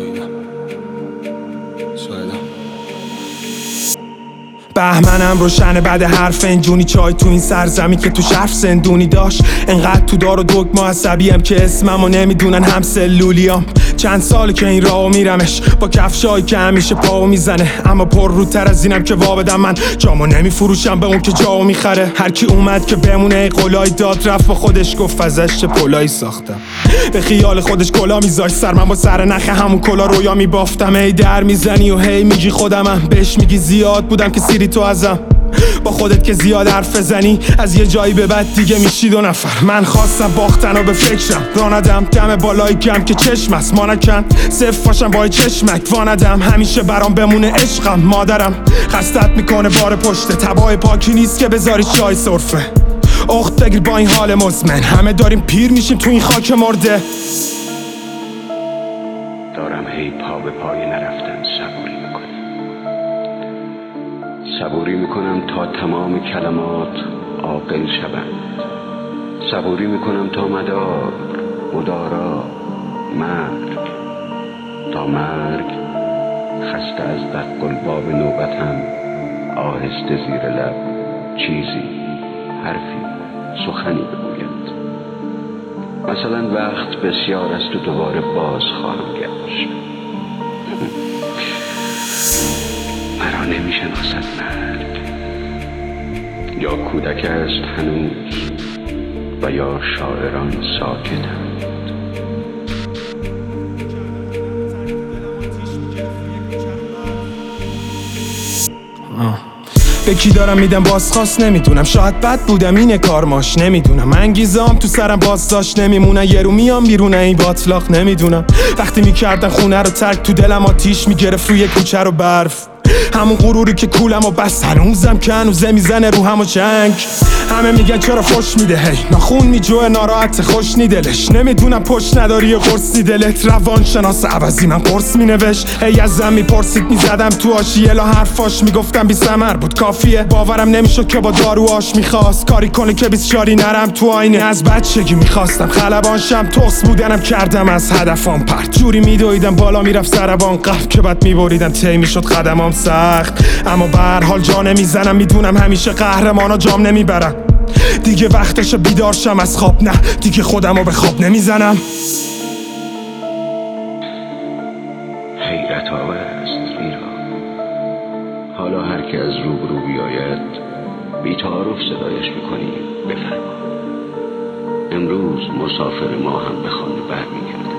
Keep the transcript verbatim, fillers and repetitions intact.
دویدم شایدم بهمنم روشنه بعد هر فنجونی چای تو این سرزمین که تو شرف زندونی داشت. انقدر تو دار و دگم و عصبیم که اسممو نمیدونن هم سلولیام. چند ساله که این راهو میرمش با کفشایی که همیشه پاو میزنه، اما پر روتر از اینم که وابدم من جامو نمیفروشم به اون که جاو میخره. هر کی اومد که بمونه قولای داد رفت با خودش گفت ازش چه پلایی ساختم. به خیال خودش کلا میذاش سر من با سر نخ همون کلا رویا میبافتم. هی در میزنی و هی میگی خودمم، بهش میگی زیاد بودم که سیری تو ازم. با خودت که زیاد حرف بزنی از یه جایی به بعد دیگه میشی دو نفر. من خواستم باختن و به فکرم راندم دم بالای گم که چشم است ما نکن صف باشم با چشمک واندم. همیشه برام بمونه عشقم مادرم خستت میکنه بار پشته تبای پاکی نیست که بذاری چای سرفه. اخت بگیر با این حال مزمن همه داریم پیر میشیم تو این خاک مرده. دارم هی پا به پای نرفتن صبوری میکنم صبوری میکنم تا تمام کلمات عاقل شوند. صبوری میکنم تا مدار مدارا مرگ تا مرگ خسته از دق الباب نوبتم آهسته زیر لب چیزی حرفی سخنی بگوید. مثلا وقت بسیار است و دوباره باز خواهم گشت. مرا نمیشناسد مرگ، یا کودک است هنوز و یا شاعران ساکتند. به کی دارم میدم بازخواست نمیدونم، شاید بد بودم اینه کارماش نمیدونم. انگیزام تو سرم باز داشت نمیمونن، یه رو میام بیرون این باطلاق نمیدونم. وقتی میکردن خونه رو ترک تو دلم آتیش میگرفت روی کوچه رو برف. همون غروری که کولم و بس هنوزم که هنوزه میزنه رو هم و جنگ. همه میگن چرا خوش میده هی ناخون میجوه ناراحت خوش نی دلش. نمیدونم پشت نداری و قرصی دلت روان شناس عوضی من قرص مینوشت. هی از زن میپرسید میزدم تو آشیه لا حرفاش میگفتم بی ثمر بود کافیه. باورم نمیشد که با دارو آش میخواست کاری کنه که بیسچاری نرم تو آینه. از بچگی میخواستم خلبان شم توس بودنم کردم از هدفم پرت. جوری میدویدم بالا میرفت سربان قف که بعد میبریدم تی میشد قدمام سخت. اما به هر حال جا نمیزنم میدونم همیشه قهرمانا جام نمیبرن. دیگه وقتش بیدار شم از خواب، نه دیگه خودمو به خواب نمیزنم. حیرت آور است ایران، حالا هر که از روبرو بیاید بی تعارف صدایش میکنی بفرما. امروز مسافر ما هم به خانه برمیگرده.